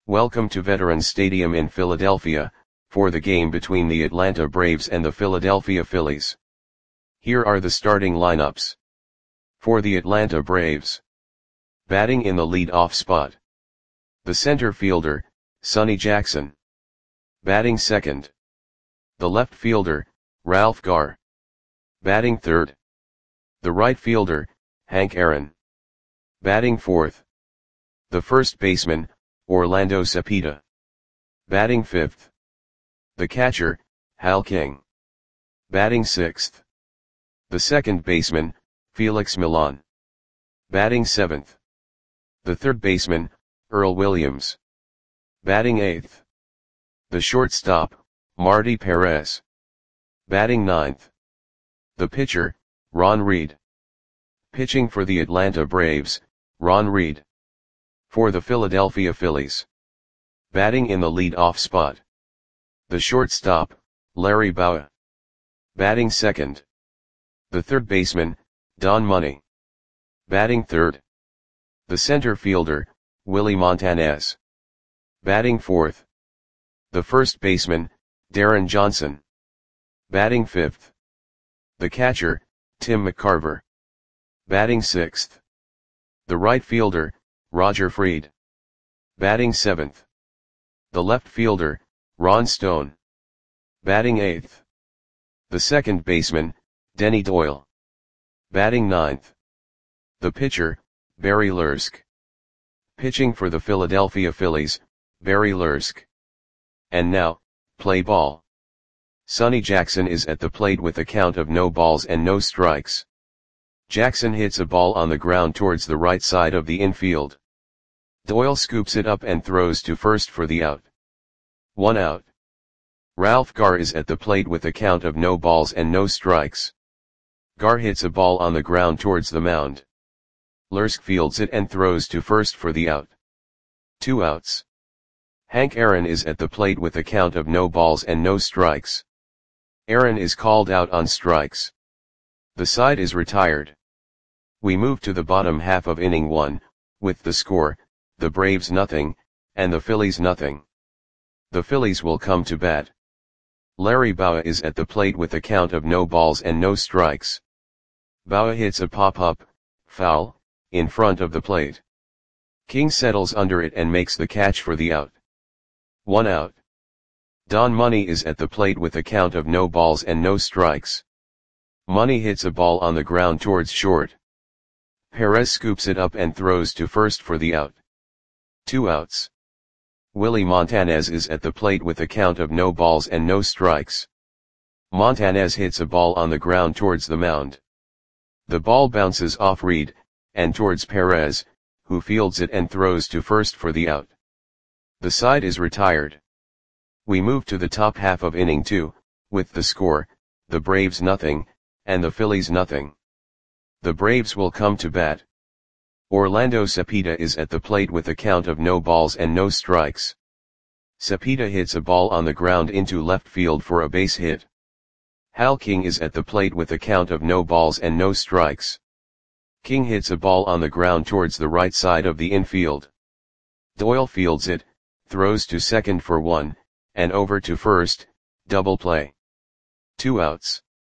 Welcome to Veterans Stadium in Philadelphia, for the game between the Atlanta Braves and the Philadelphia Phillies. Here are the starting lineups. For the Atlanta Braves. Batting in the lead-off spot. The center fielder, Sonny Jackson. Batting second. The left fielder, Ralph Garr. Batting third. The right fielder, Hank Aaron. Batting fourth. The first baseman, Orlando Cepeda. Batting fifth. The catcher, Hal King. Batting sixth. The second baseman, Felix Millan. Batting seventh. The third baseman, Earl Williams. Batting eighth. The shortstop, Marty Perez. Batting ninth. The pitcher, Ron Reed. Pitching for the Atlanta Braves, Ron Reed. For the Philadelphia Phillies. Batting in the lead-off spot. The shortstop, Larry Bowa. Batting second. The third baseman, Don Money. Batting third. The center fielder, Willie Montanez. Batting fourth. The first baseman, Darren Johnson. Batting fifth. The catcher, Tim McCarver. Batting sixth. The right fielder, Roger Freed. Batting seventh. The left fielder, Ron Stone. Batting eighth. The second baseman, Denny Doyle. Batting ninth. The pitcher, Barry Lursk. Pitching for the Philadelphia Phillies, Barry Lursk. And now, play ball. Sonny Jackson is at the plate with a count of no balls and no strikes. Jackson hits a ball on the ground towards the right side of the infield. Doyle scoops it up and throws to first for the out. 1 out. Ralph Garr is at the plate with a count of no balls and no strikes. Garr hits a ball on the ground towards the mound. Lursk fields it and throws to first for the out. 2 outs. Hank Aaron is at the plate with a count of no balls and no strikes. Aaron is called out on strikes. The side is retired. We move to the bottom half of inning 1, with the score, the Braves nothing, and the Phillies nothing. The Phillies will come to bat. Larry Bowa is at the plate with a count of no balls and no strikes. Bowa hits a pop-up, foul, in front of the plate. King settles under it and makes the catch for the out. 1 out. Don Money is at the plate with a count of no balls and no strikes. Money hits a ball on the ground towards short. Perez scoops it up and throws to first for the out. 2 outs. Willie Montanez is at the plate with a count of no balls and no strikes. Montanez hits a ball on the ground towards the mound. The ball bounces off Reed, and towards Perez, who fields it and throws to first for the out. The side is retired. We move to the top half of inning 2, with the score, the Braves nothing, and the Phillies nothing. The Braves will come to bat. Orlando Cepeda is at the plate with a count of no balls and no strikes. Cepeda hits a ball on the ground into left field for a base hit. Hal King is at the plate with a count of no balls and no strikes. King hits a ball on the ground towards the right side of the infield. Doyle fields it, throws to second for 1, and over to first, double play. 2 outs.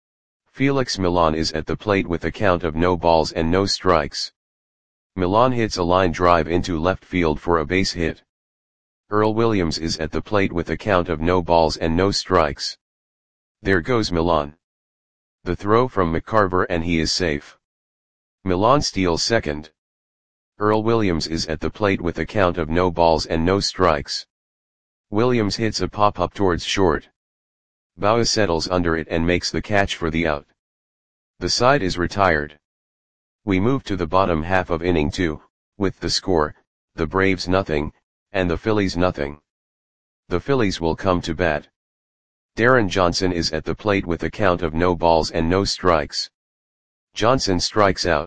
Felix Millan is at the plate with a count of no balls and no strikes. Millan hits a line drive into left field for a base hit. Earl Williams is at the plate with a count of no balls and no strikes. There goes Millan. The throw from McCarver and he is safe. Millan steals second. Earl Williams is at the plate with a count of no balls and no strikes. Williams hits a pop-up towards short. Bowa settles under it and makes the catch for the out. The side is retired. We move to the bottom half of inning 2, with the score, the Braves nothing, and the Phillies nothing. The Phillies will come to bat. Darren Johnson is at the plate with a count of no balls and no strikes. Johnson strikes out.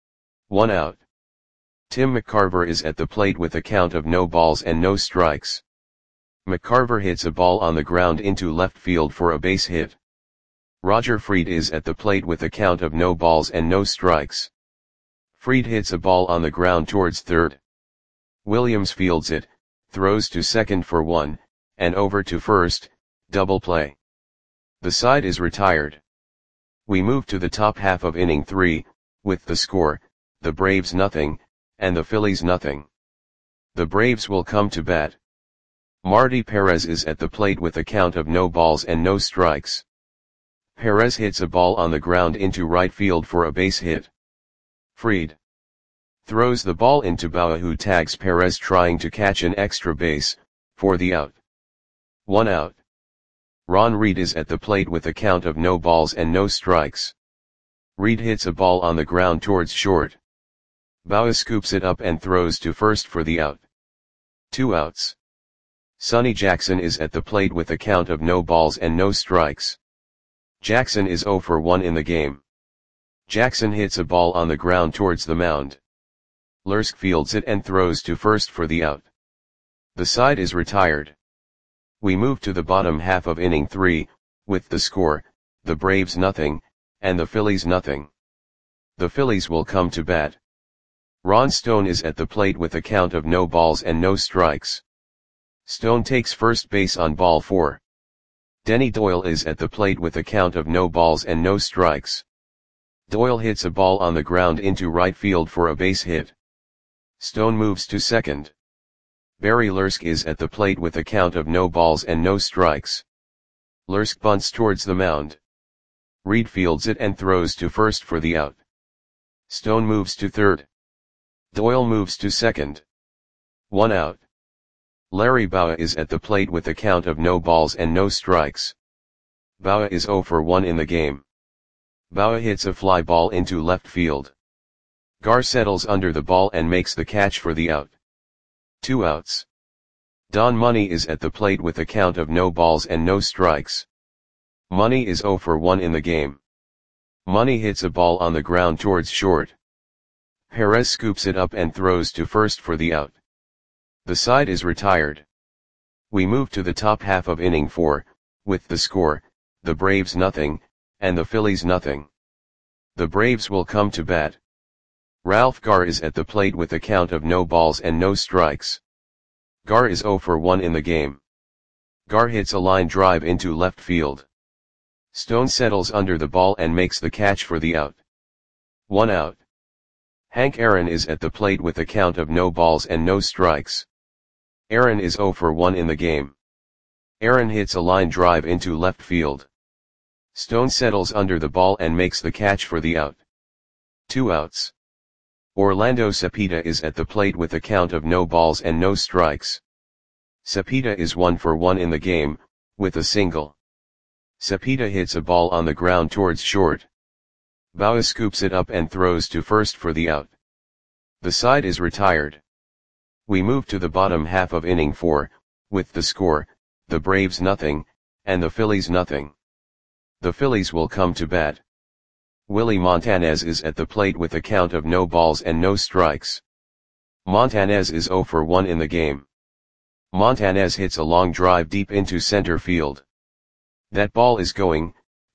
1 out. Tim McCarver is at the plate with a count of no balls and no strikes. McCarver hits a ball on the ground into left field for a base hit. Roger Freed is at the plate with a count of no balls and no strikes. Freed hits a ball on the ground towards third. Williams fields it, throws to second for 1, and over to first, double play. The side is retired. We move to the top half of inning 3, with the score, the Braves nothing, and the Phillies nothing. The Braves will come to bat. Marty Perez is at the plate with a count of no balls and no strikes. Perez hits a ball on the ground into right field for a base hit. Fried throws the ball into Bauer, who tags Perez trying to catch an extra base, for the out. 1 out. Ron Reed is at the plate with a count of no balls and no strikes. Reed hits a ball on the ground towards short. Bauer scoops it up and throws to first for the out. 2 outs. Sonny Jackson is at the plate with a count of no balls and no strikes. Jackson is 0 for 1 in the game. Jackson hits a ball on the ground towards the mound. Lursk fields it and throws to first for the out. The side is retired. We move to the bottom half of inning 3, with the score, the Braves nothing, and the Phillies nothing. The Phillies will come to bat. Ron Stone is at the plate with a count of no balls and no strikes. Stone takes first base on ball 4. Denny Doyle is at the plate with a count of no balls and no strikes. Doyle hits a ball on the ground into right field for a base hit. Stone moves to second. Barry Lursk is at the plate with a count of no balls and no strikes. Lursk bunts towards the mound. Reed fields it and throws to first for the out. Stone moves to third. Doyle moves to second. 1 out. Larry Bauer is at the plate with a count of no balls and no strikes. Bauer is 0 for 1 in the game. Bauer hits a fly ball into left field. Gar settles under the ball and makes the catch for the out. 2 outs. Don Money is at the plate with a count of no balls and no strikes. Money is 0 for 1 in the game. Money hits a ball on the ground towards short. Perez scoops it up and throws to first for the out. The side is retired. We move to the top half of inning 4, with the score, the Braves nothing, and the Phillies nothing. The Braves will come to bat. Ralph Gar is at the plate with a count of no balls and no strikes. Gar is 0 for 1 in the game. Gar hits a line drive into left field. Stone settles under the ball and makes the catch for the out. 1 out. Hank Aaron is at the plate with a count of no balls and no strikes. Aaron is 0 for 1 in the game. Aaron hits a line drive into left field. Stone settles under the ball and makes the catch for the out. 2 outs. Orlando Cepeda is at the plate with a count of no balls and no strikes. Cepeda is 1 for 1 in the game, with a single. Cepeda hits a ball on the ground towards short. Bauer scoops it up and throws to first for the out. The side is retired. We move to the bottom half of inning 4, with the score, the Braves nothing, and the Phillies nothing. The Phillies will come to bat. Willie Montanez is at the plate with a count of no balls and no strikes. Montanez is 0 for 1 in the game. Montanez hits a long drive deep into center field. That ball is gone.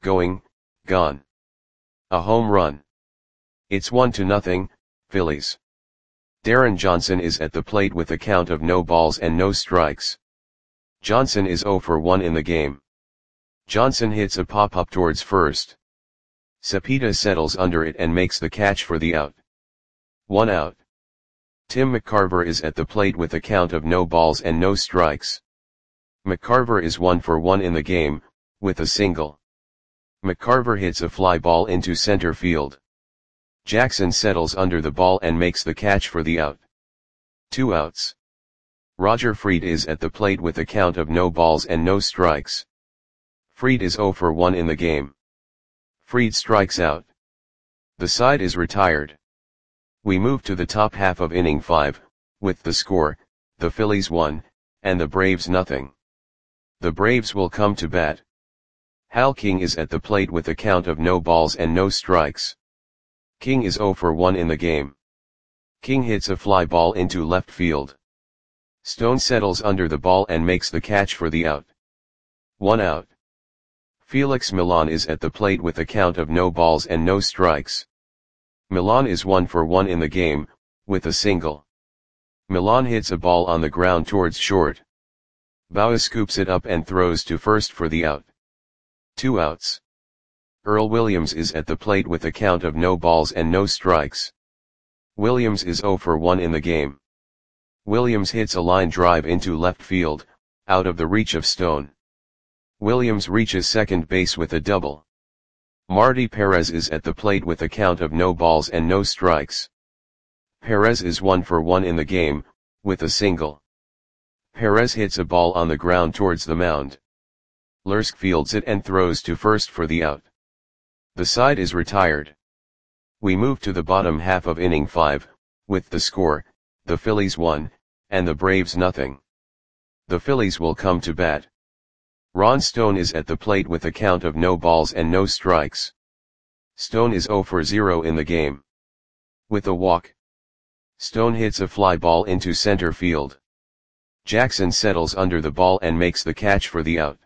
A home run. It's 1-0, Phillies. Darren Johnson is at the plate with a count of no balls and no strikes. Johnson is 0 for 1 in the game. Johnson hits a pop-up towards first. Cepeda settles under it and makes the catch for the out. 1 out. Tim McCarver is at the plate with a count of no balls and no strikes. McCarver is 1 for 1 in the game, with a single. McCarver hits a fly ball into center field. Jackson settles under the ball and makes the catch for the out. 2 outs. Roger Fried is at the plate with a count of no balls and no strikes. Fried is 0 for 1 in the game. Fried strikes out. The side is retired. We move to the top half of inning 5, with the score, the Phillies 1, and the Braves nothing. The Braves will come to bat. Hal King is at the plate with a count of no balls and no strikes. King is 0 for 1 in the game. King hits a fly ball into left field. Stone settles under the ball and makes the catch for the out. 1 out. Felix Millan is at the plate with a count of no balls and no strikes. Millan is 1 for 1 in the game, with a single. Milan hits a ball on the ground towards short. Bauer scoops it up and throws to first for the out. 2 outs. Earl Williams is at the plate with a count of no balls and no strikes. Williams is 0 for 1 in the game. Williams hits a line drive into left field, out of the reach of Stone. Williams reaches second base with a double. Marty Perez is at the plate with a count of no balls and no strikes. Perez is 1 for 1 in the game, with a single. Perez hits a ball on the ground towards the mound. Lursk fields it and throws to first for the out. The side is retired. We move to the bottom half of inning 5, with the score, the Phillies 1, and the Braves nothing. The Phillies will come to bat. Ron Stone is at the plate with a count of no balls and no strikes. Stone is 0 for 0 in the game. With a walk, Stone hits a fly ball into center field. Jackson settles under the ball and makes the catch for the out.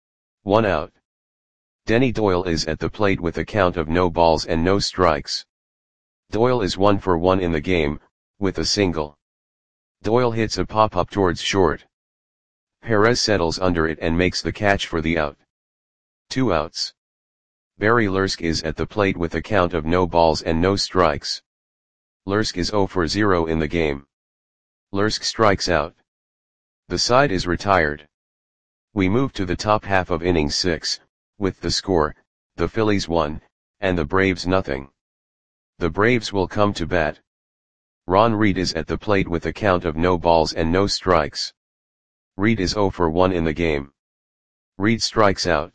1 out. Denny Doyle is at the plate with a count of no balls and no strikes. Doyle is 1 for 1 in the game, with a single. Doyle hits a pop-up towards short. Perez settles under it and makes the catch for the out. 2 outs. Barry Lursk is at the plate with a count of no balls and no strikes. Lursk is 0 for 0 in the game. Lursk strikes out. The side is retired. We move to the top half of inning 6, with the score, the Phillies 1, and the Braves nothing. The Braves will come to bat. Ron Reed is at the plate with a count of no balls and no strikes. Reed is 0 for 1 in the game. Reed strikes out.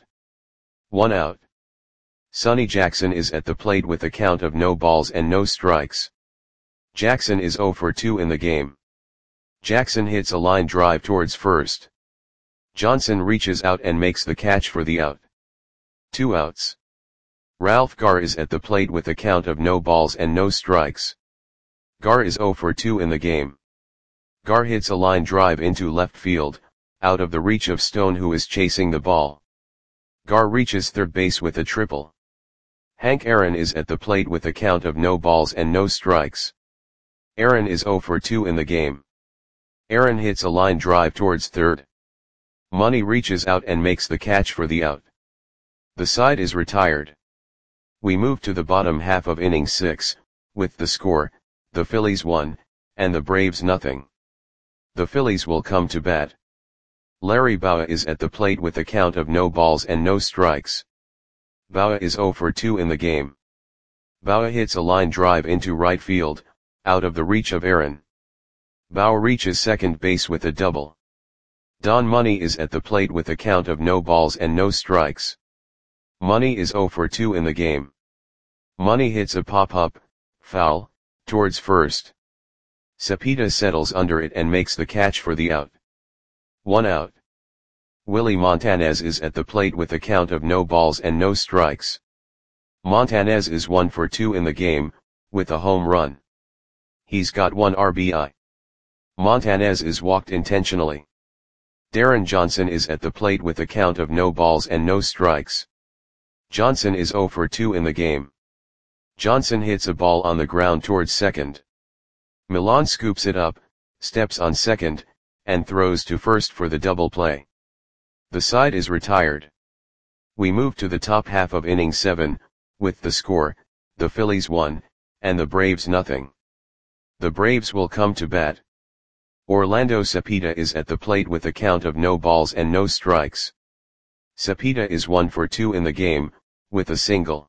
1 out. Sonny Jackson is at the plate with a count of no balls and no strikes. Jackson is 0 for 2 in the game. Jackson hits a line drive towards first. Johnson reaches out and makes the catch for the out. 2 outs. Ralph Garr is at the plate with a count of no balls and no strikes. Garr is 0 for 2 in the game. Garr hits a line drive into left field, out of the reach of Stone who is chasing the ball. Garr reaches third base with a triple. Hank Aaron is at the plate with a count of no balls and no strikes. Aaron is 0 for 2 in the game. Aaron hits a line drive towards third. Money reaches out and makes the catch for the out. The side is retired. We move to the bottom half of inning 6, with the score, the Phillies 1, and the Braves nothing. The Phillies will come to bat. Larry Bowa is at the plate with a count of no balls and no strikes. Bowa is 0 for 2 in the game. Bowa hits a line drive into right field, out of the reach of Aaron. Bowa reaches second base with a double. Don Money is at the plate with a count of no balls and no strikes. Money is 0 for 2 in the game. Money hits a pop-up, foul, towards first. Cepeda settles under it and makes the catch for the out. 1 out. Willie Montanez is at the plate with a count of no balls and no strikes. Montanez is 1 for 2 in the game, with a home run. He's got 1 RBI. Montanez is walked intentionally. Darren Johnson is at the plate with a count of no balls and no strikes. Johnson is 0 for 2 in the game. Johnson hits a ball on the ground towards second. Milan scoops it up, steps on second, and throws to first for the double play. The side is retired. We move to the top half of inning 7, with the score, the Phillies 1, and the Braves nothing. The Braves will come to bat. Orlando Cepeda is at the plate with a count of no balls and no strikes. Cepeda is 1 for 2 in the game, with a single.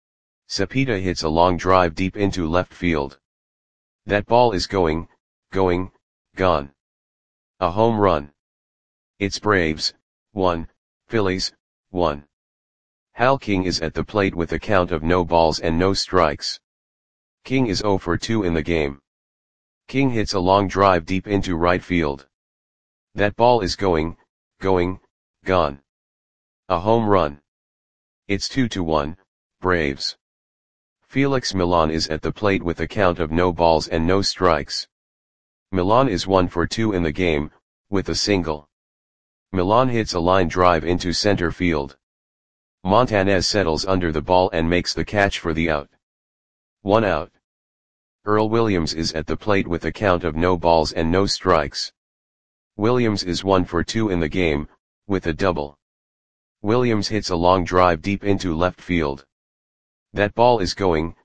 Cepeda hits a long drive deep into left field. That ball is going, gone. A home run. It's Braves, 1, Phillies, 1. Hal King is at the plate with a count of no balls and no strikes. King is 0 for 2 in the game. King hits a long drive deep into right field. That ball is going, gone. A home run. It's 2-1, Braves. Felix Milan is at the plate with a count of no balls and no strikes. Milan is 1 for 2 in the game, with a single. Milan hits a line drive into center field. Montanez settles under the ball and makes the catch for the out. 1 out. Earl Williams is at the plate with a count of no balls and no strikes. Williams is 1 for 2 in the game, with a double. Williams hits a long drive deep into left field. That ball is gone.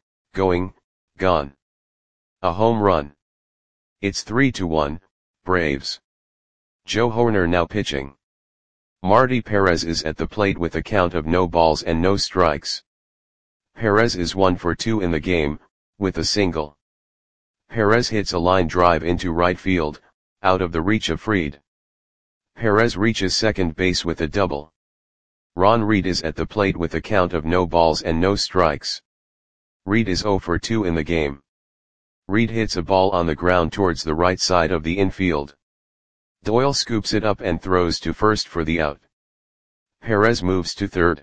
A home run. It's 3-1, Braves. Joe Hoerner now pitching. Marty Perez is at the plate with a count of no balls and no strikes. Perez is 1 for 2 in the game, with a single. Perez hits a line drive into right field, out of the reach of Fried. Perez reaches second base with a double. Ron Reed is at the plate with a count of no balls and no strikes. Reed is 0 for 2 in the game. Reed hits a ball on the ground towards the right side of the infield. Doyle scoops it up and throws to first for the out. Perez moves to third.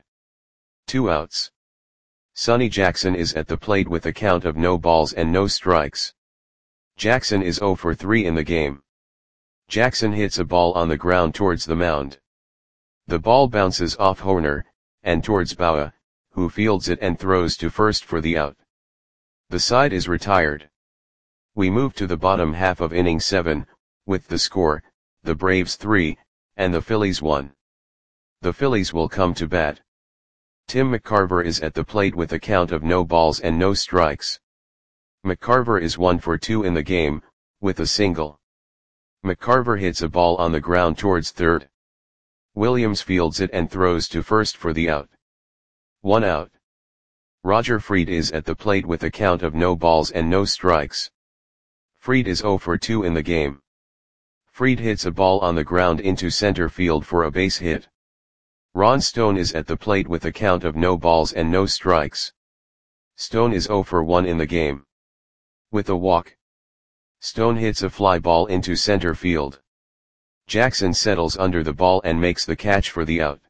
2 outs. Sonny Jackson is at the plate with a count of no balls and no strikes. Jackson is 0 for 3 in the game. Jackson hits a ball on the ground towards the mound. The ball bounces off Hoerner, and towards Bauer, who fields it and throws to first for the out. The side is retired. We move to the bottom half of inning 7, with the score, the Braves 3, and the Phillies 1. The Phillies will come to bat. Tim McCarver is at the plate with a count of no balls and no strikes. McCarver is 1 for 2 in the game, with a single. McCarver hits a ball on the ground towards third. Williams fields it and throws to first for the out. 1 out. Roger Fried is at the plate with a count of no balls and no strikes. Fried is 0 for 2 in the game. Fried hits a ball on the ground into center field for a base hit. Ron Stone is at the plate with a count of no balls and no strikes. Stone is 0 for 1 in the game. With a walk, Stone hits a fly ball into center field. Jackson settles under the ball and makes the catch for the out.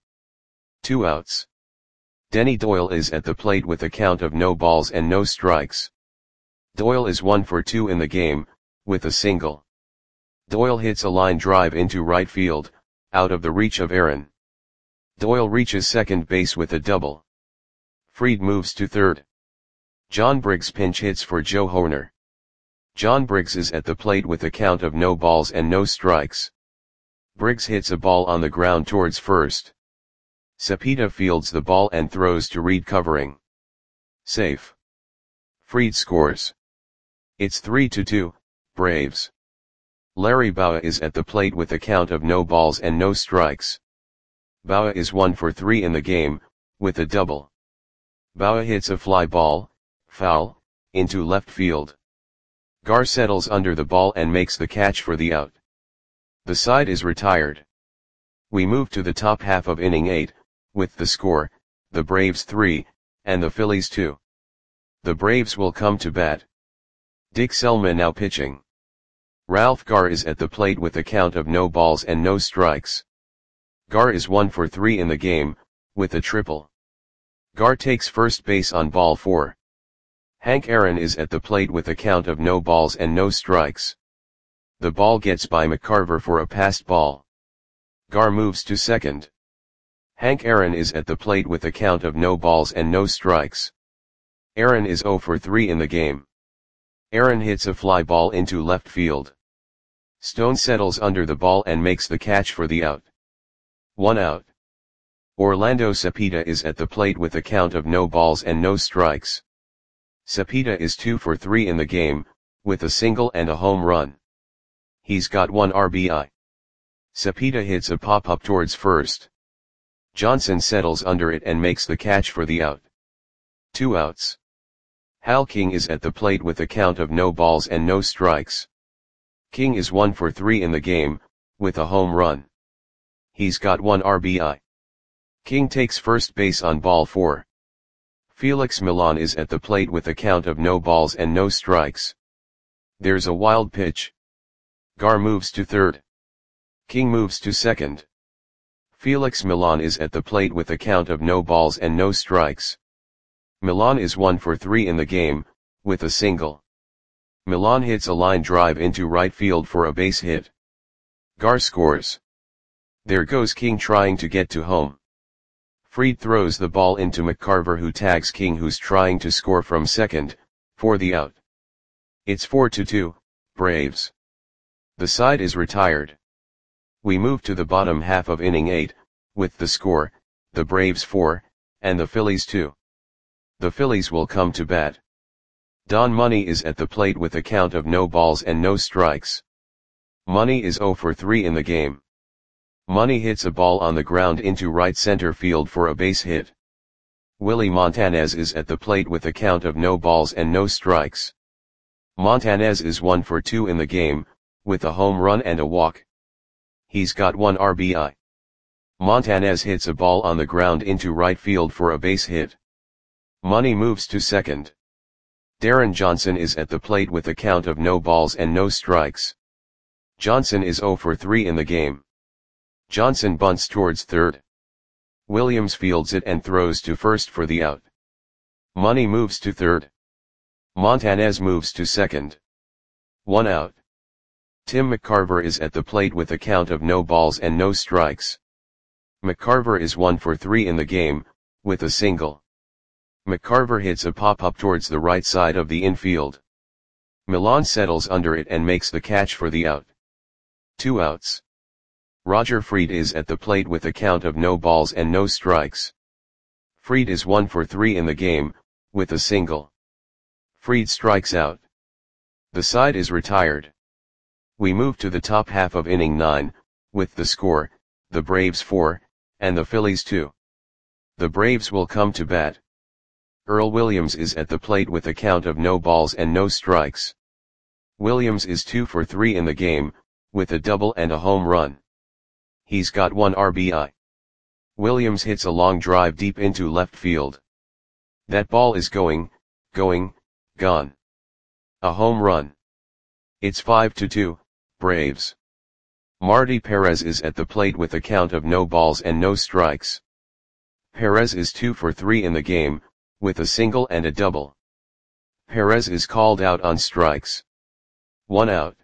2 outs. Denny Doyle is at the plate with a count of no balls and no strikes. Doyle is 1 for 2 in the game, with a single. Doyle hits a line drive into right field, out of the reach of Aaron. Doyle reaches second base with a double. Fried moves to third. John Briggs pinch hits for Joe Hoerner. John Briggs is at the plate with a count of no balls and no strikes. Briggs hits a ball on the ground towards first. Cepeda fields the ball and throws to Reed covering. Safe. Fried scores. It's 3-2, Braves. Larry Bowa is at the plate with a count of no balls and no strikes. Bowa is 1 for 3 in the game, with a double. Bowa hits a fly ball, foul, into left field. Gar settles under the ball and makes the catch for the out. The side is retired. We move to the top half of inning 8, with the score, the Braves 3, and the Phillies 2. The Braves will come to bat. Dick Selma now pitching. Ralph Gar is at the plate with a count of no balls and no strikes. Gar is 1 for 3 in the game, with a triple. Gar takes first base on ball 4. Hank Aaron is at the plate with a count of no balls and no strikes. The ball gets by McCarver for a passed ball. Gar moves to second. Hank Aaron is at the plate with a count of no balls and no strikes. Aaron is 0 for 3 in the game. Aaron hits a fly ball into left field. Stone settles under the ball and makes the catch for the out. 1 out. Orlando Cepeda is at the plate with a count of no balls and no strikes. Cepeda is 2 for 3 in the game, with a single and a home run. He's got 1 RBI. Cepeda hits a pop-up towards first. Johnson settles under it and makes the catch for the out. 2 outs. Hal King is at the plate with a count of no balls and no strikes. King is 1 for 3 in the game, with a home run. He's got 1 RBI. King takes first base on ball 4. Felix Millan is at the plate with a count of no balls and no strikes. There's a wild pitch. Gar moves to third. King moves to second. Felix Millan is at the plate with a count of no balls and no strikes. Millan is 1 for 3 in the game, with a single. Millan hits a line drive into right field for a base hit. Gar scores. There goes King trying to get to home. Fried throws the ball into McCarver, who tags King, who's trying to score from second, for the out. It's 4-2, Braves. The side is retired. We move to the bottom half of inning 8, with the score, the Braves 4, and the Phillies 2. The Phillies will come to bat. Don Money is at the plate with a count of no balls and no strikes. Money is 0 for 3 in the game. Money hits a ball on the ground into right center field for a base hit. Willie Montanez is at the plate with a count of no balls and no strikes. Montanez is 1 for 2 in the game, with a home run and a walk. He's got 1 RBI. Montanez hits a ball on the ground into right field for a base hit. Money moves to second. Darren Johnson is at the plate with a count of no balls and no strikes. Johnson is 0 for 3 in the game. Johnson bunts towards third. Williams fields it and throws to first for the out. Money moves to third. Montanez moves to second. 1 out. Tim McCarver is at the plate with a count of no balls and no strikes. McCarver is 1 for 3 in the game, with a single. McCarver hits a pop-up towards the right side of the infield. Milan settles under it and makes the catch for the out. 2 outs. Roger Freed is at the plate with a count of no balls and no strikes. Freed is 1 for 3 in the game, with a single. Freed strikes out. The side is retired. We move to the top half of inning 9, with the score, the Braves 4, and the Phillies 2. The Braves will come to bat. Earl Williams is at the plate with a count of no balls and no strikes. Williams is 2 for 3 in the game, with a double and a home run. He's got 1 RBI. Williams hits a long drive deep into left field. That ball is gone. A home run. It's 5-2, Braves. Marty Perez is at the plate with a count of no balls and no strikes. Perez is 2 for 3 in the game, with a single and a double. Perez is called out on strikes. 1 out.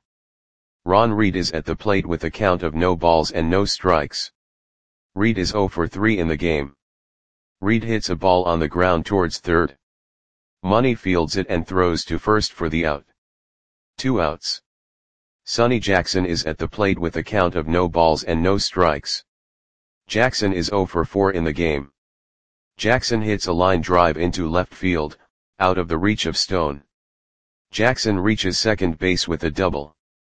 Ron Reed is at the plate with a count of no balls and no strikes. Reed is 0 for 3 in the game. Reed hits a ball on the ground towards third. Money fields it and throws to first for the out. 2 outs. Sonny Jackson is at the plate with a count of no balls and no strikes. Jackson is 0 for 4 in the game. Jackson hits a line drive into left field, out of the reach of Stone. Jackson reaches second base with a double.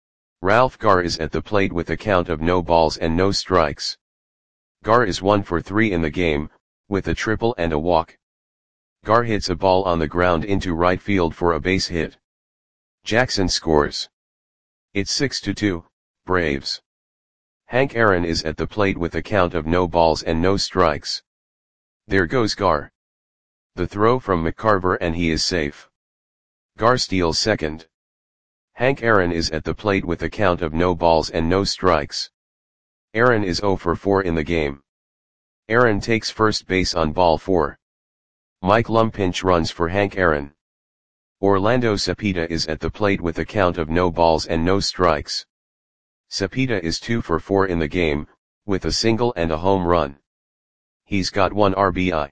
Ralph Garr is at the plate with a count of no balls and no strikes. Garr is 1 for 3 in the game, with a triple and a walk. Garr hits a ball on the ground into right field for a base hit. Jackson scores. It's 6-2, Braves. Hank Aaron is at the plate with a count of no balls and no strikes. There goes Garr. The throw from McCarver and he is safe. Garr steals second. Hank Aaron is at the plate with a count of no balls and no strikes. Aaron is 0 for 4 in the game. Aaron takes first base on ball 4. Mike Lum pinch runs for Hank Aaron. Orlando Cepeda is at the plate with a count of no balls and no strikes. Cepeda is 2 for 4 in the game, with a single and a home run. He's got 1 RBI.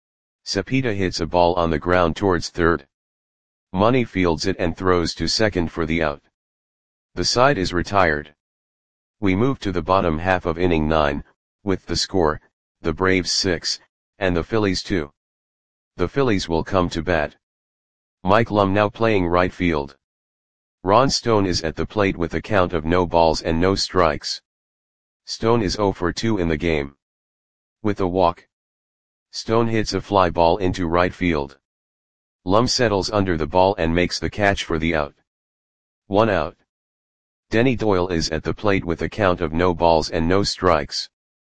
Cepeda hits a ball on the ground towards third. Money fields it and throws to second for the out. The side is retired. We move to the bottom half of inning 9, with the score, the Braves 6, and the Phillies 2. The Phillies will come to bat. Mike Lum now playing right field. Ron Stone is at the plate with a count of no balls and no strikes. Stone is 0 for 2 in the game. With a walk. Stone hits a fly ball into right field. Lum settles under the ball and makes the catch for the out. 1 out. Denny Doyle is at the plate with a count of no balls and no strikes.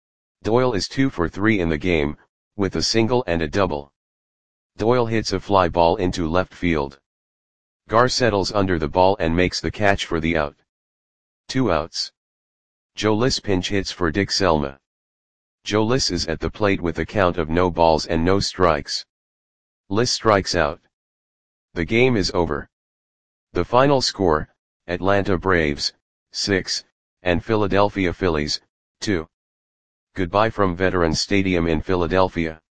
Doyle is 2 for 3 in the game, with a single and a double. Doyle hits a fly ball into left field. Garr settles under the ball and makes the catch for the out. 2 outs. Joe Liss pinch hits for Dick Selma. Joe Liss is at the plate with a count of no balls and no strikes. Liss strikes out. The game is over. The final score, Atlanta Braves, 6, and Philadelphia Phillies, 2. Goodbye from Veterans Stadium in Philadelphia.